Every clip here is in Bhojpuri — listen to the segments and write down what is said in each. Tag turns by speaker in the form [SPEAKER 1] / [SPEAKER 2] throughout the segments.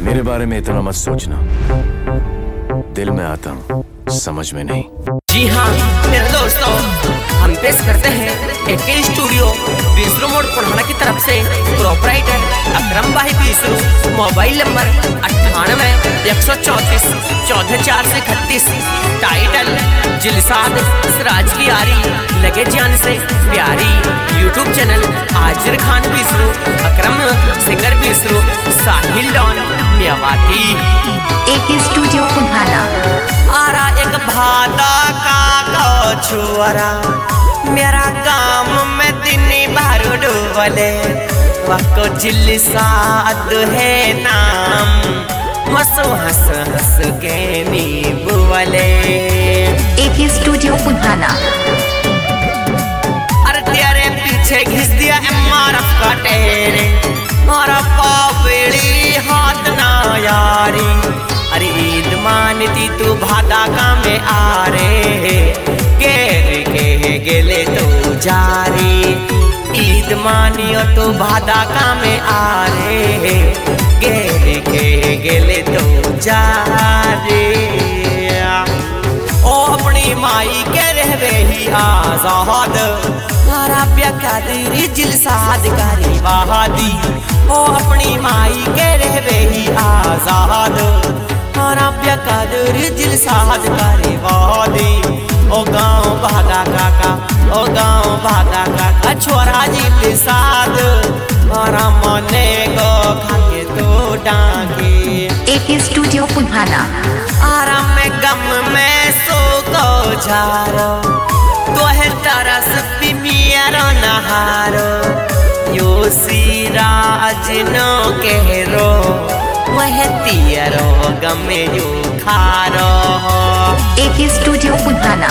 [SPEAKER 1] मेरे बारे में इतना मत सोचना, दिल में आता हूँ समझ में नहीं।
[SPEAKER 2] जी हाँ मेरे दोस्तों, हम पेश करते हैं एके स्टूडियो बीसरो मोड़ पुराना की तरफ से प्रोपराइटर अकरम भाई बीसरो। Mobile number 98-134-14431। टाइटल जिलसाद सिराज की यारी लगे जान से प्यारी। YouTube channel Azir Khan Bisru, Akram singer Bisru, Sahil don Mewati.
[SPEAKER 3] A K studio पुराना।
[SPEAKER 2] आरा एक भादा का छुआरा मेरा गाँव में दिन भर डूबले, वको जिलसाद है नाम, मसो हंस हंस के नीबुवले।
[SPEAKER 3] एके स्टूडियो पुराना।
[SPEAKER 2] अरे तेरे पीछे घिस दिया एमआरएफ का टेरे, और पावड़ी हाथ ना यारी। अरे ईद मानती तू भादा का में आ रे, के गेले तो जारी। ईद मानियो तो भादा का में आ रे, के गेले तो जारी। ओ अपनी माई के रहवे ही आजाद, हरा प्यारी जिलसाद कारी वादी। ओ अपनी माई के रहवे ही आजाद, हरा प्यारी जिलसाद कारी वादी। ओ गाँव भागा काका, ओ गाँव भागा काका, छोरा जिलसाद हरा मने गो खाके तो डांगे।
[SPEAKER 3] एके स्टूडियो पुराना।
[SPEAKER 2] आराम में गम में सो को झारो, तो है तरस पिमियारो नहारो। यो सिराज नो कहरो, वह तियरो गमे यो खारो।
[SPEAKER 3] एके स्टूडियो पुराना।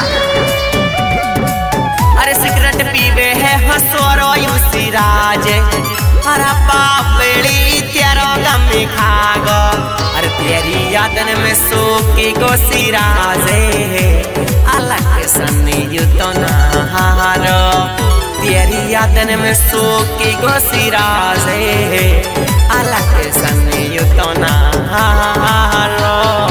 [SPEAKER 2] अरे सिगरेट पीवे है हसोरो यू सिराज, हरा पापड़ी तेरो गमे खागो। अरे तेरी यादन में सो की गो सिराजे, अलग सन्नी यू तो नहारो। तेरी यादन में सो की गो सिराजे, अलग सन्नी यू तो नहारो।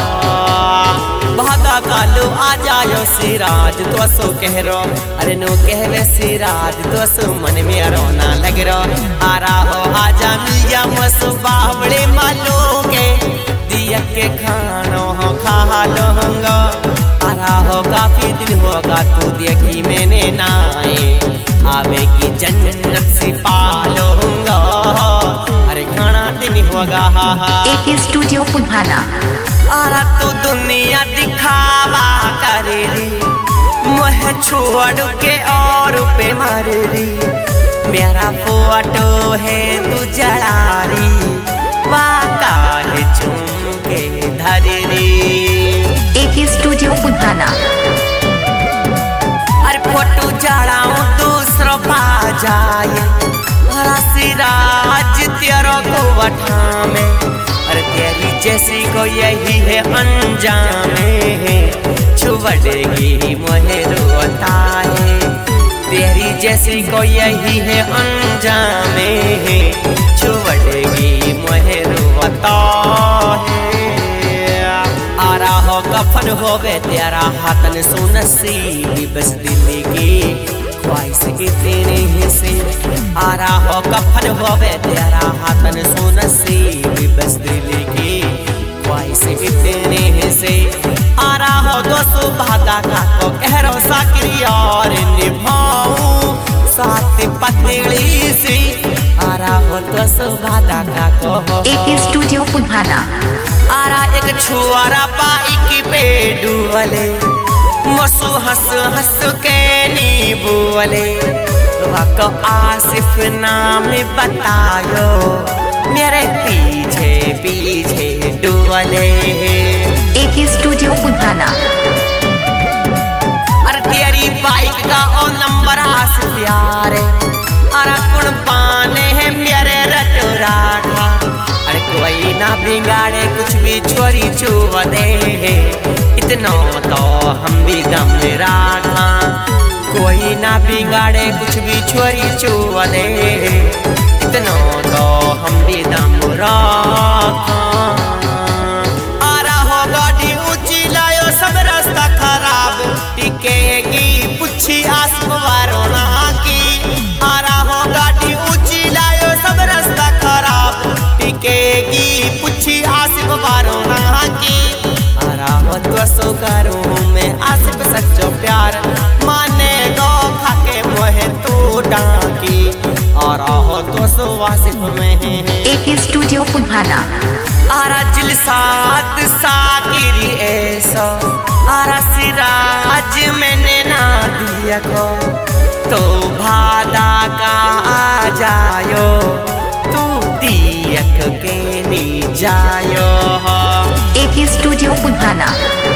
[SPEAKER 2] भागा कालू आ जायो सिराज तो सो कह रो, अरे नो कहवे सिराज तो सो मन में रोना लग रो। आरा हो आजा मिया मसो बावड़े मालो के, दिया के खानो हो खा लूंगा। आरा हो काफी दिन होगा तू देखी मैंने नाए, आवे की जन्नत से पालूंगा। अरे खाना दिन होगा हा हा।
[SPEAKER 3] एके स्टूडियो पुराना।
[SPEAKER 2] आरा तू दुनिया दिखावा करे री, मोह छोड़ के और पे मार री। मेरा फोटो है तू जड़ारी, वाका है चूम के धरे री।
[SPEAKER 3] एके स्टूडियो पुराना।
[SPEAKER 2] अरे फोटो जड़ाऊं दूसरों पा जाए, हरा सिराज तेरो को वठा में। अरे तेरी जैसी को यही है अंजामे, छुवड़ेगी मोहे रोता है। तेरी जैसी को यही है अंजामे, छुवड़ेगी मोहे रोता है। आरा हो कफन होवे तेरा हाथन सुनसी, बस दिल्ली की ख्वाहिश इतनी ही से। आरा हो कफन होवे तेरा हाथन सुनसी, बस दिल्ली की ख्वाहिश इतनी ही से। आरा हो दोस्तों भागा का को कहरो साकरी और निभाऊं साथ पतली सी। आरा हो दोस्तों भागा का को
[SPEAKER 3] एके स्टूडियो पुराना।
[SPEAKER 2] आरा एक छुआरा बाइक पे डूबले, मसू हंस हंस के नीबुवले। वको आसिफ नाम बतायो, मेरे पीछे पीछे डूबले।
[SPEAKER 3] एके स्टूडियो पुराना।
[SPEAKER 2] अरे तेरी बाइक का ओ नंबर आस प्यारे, अरे कुण पाने है मेरे रटराठा। अरे कोई ना बिगाड़े कुछ भी छोरी छुव दे, इतना तो हम भी दम राखा। कोई ना बिगाड़े कुछ भी छोरी छुव दे, इतना तो हम भी दम राखा। लेगी पूछी आसिफ बारो ना की रावत सो करूं मैं आसिफ सच्चो प्यार माने गो खाके मोहे तू डाकी और तो सो आसिफ में
[SPEAKER 3] AK स्टूडियो पुन्हाना
[SPEAKER 2] आरा जिलसात साकिरी ऐसा आरा सिराज मैंने ना दिया को तो भादा का आ जायो तू दियक के नी जायो
[SPEAKER 3] AK स्टूडियो पुन्हाना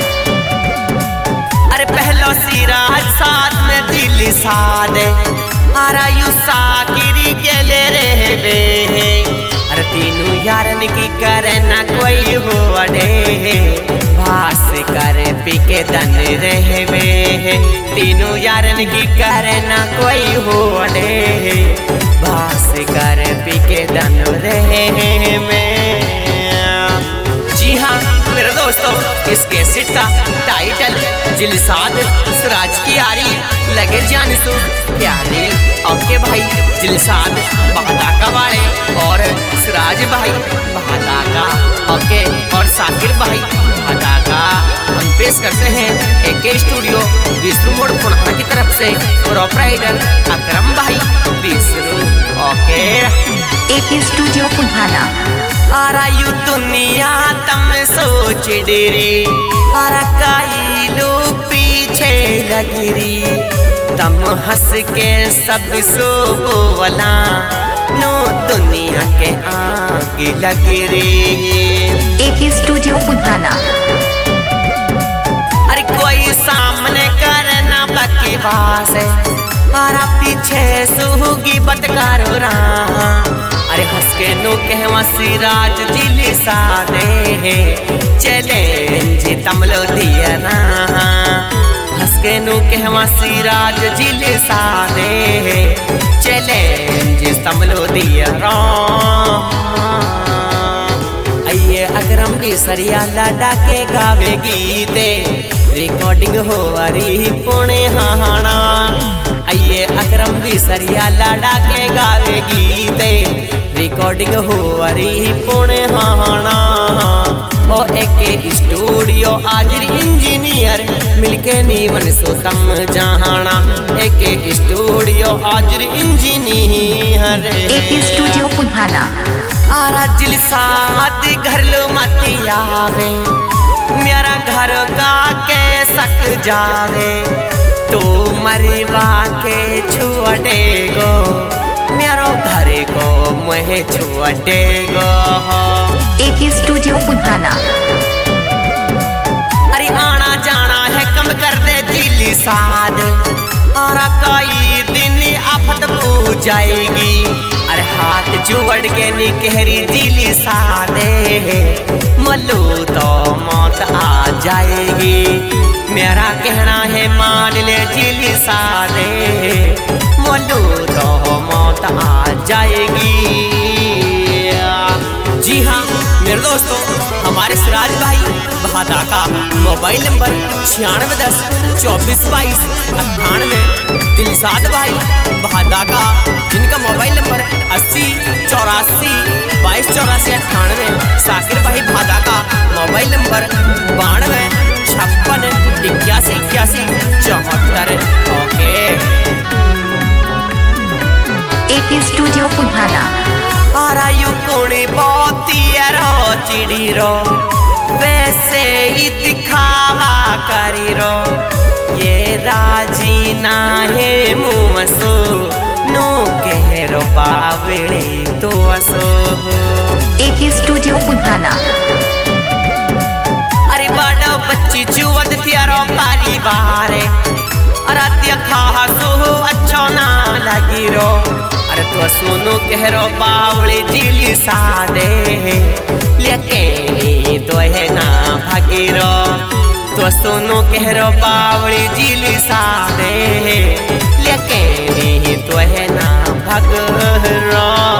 [SPEAKER 2] अरे पहलो सिराज साथ में दिल सादे आरा यू साकिरी के ले रहे बे अरे तीनों यारन की करे ना कोई हो अड़े भास करे पीके दन रहे बे तीनों यारन की करे ना कोई हो अड़े भास करे पीके दन रहे में। जी हाँ मेरे दोस्तों इस कैसेट का टाइटल जिलसाद सिराज की यारी लगे जान सो प्यारे ओके भाई जिलसाद बहादाका वाले और सिराज भाई बहादाका ओके और साकिर भाई बहादाका हम पेश करते हैं AK स्टूडियो विष्णु मोड़ पुनः की तरफ से प्रोपराइटर अकरम भाई Vishnu okay
[SPEAKER 3] AK studio Punhana
[SPEAKER 2] आरायु दुनिया तम सोच डेरे आरा काई लो पीछे लगरी तम हंस के सब सो बोला नो दुनिया के आगे लग रे
[SPEAKER 3] AK स्टूडियो पुन्हाना
[SPEAKER 2] अरे कोई सामने करना बाकी बास है आरा पीछे सुगी बतकारो रहा अरे हंस के नो कहवा सिराज जिले सादे चले जी तमलो दिया ना हंस के नो कहवा सिराज जिले सादे चले जी तमलो दिया रा आइए अकरम की सरिया लाडा के गावे गीते रिकॉर्डिंग हो अरी पुणे हाना आइए अकरम की सरिया लाडा के गावे गीते रिकॉर्डिंग हो अरी पुणे हाना ओ AK स्टूडियो हाजिर इंजीनियर मिलके नीवन सो तम जहाना AK स्टूडियो हाजिर इंजीनियर
[SPEAKER 3] AK स्टूडियो पुन्हाना
[SPEAKER 2] आरा जिलसाद घर लो मती आवे मेरा घर का के सक जावे तो मरवा के छुअटे गो मेरो घर को मुहे छुअटे गो
[SPEAKER 3] AK स्टूडियो पुन्हाना
[SPEAKER 2] अरे आना जाना है कम कर दे दिल साद आरा कई दिन आफत हो जाएगी अरे हाथ जुड़ के निकहरी दिल सादे मलो तो मौत आ जाएगी मेरा कहना है मान ले दिल सादे मलो तो मौत आ जाएगी। जी हाँ मेरे दोस्तों हमारे सिराज भाई बहादाका मोबाइल नंबर 9610 24 22 98 दिलसाद भाई बहादाका जिनका मोबाइल नंबर 80 84 22 84 98 साकिर भाई बहादाका mobile number 92 56 81 81 74 okay
[SPEAKER 3] AK studio Punhana
[SPEAKER 2] आरायु कोणी बोती रो चिड़ी रो वैसे ही दिखावा करी रो ये राजी ना है मुमसो नो कह रो बावड़े तो असो
[SPEAKER 3] AK स्टूडियो पुन्हाना
[SPEAKER 2] अरे बड़ा बच्ची चुवद त्यारो परिवार अरात्य खा सो अच्छा ना लगी रो अरे तो सुनो कह रो बावड़े जिली सादे लेके तो है ना भगीरो तो सुनो कह रो बावड़े जिली सादे लेके तो है ना भगरो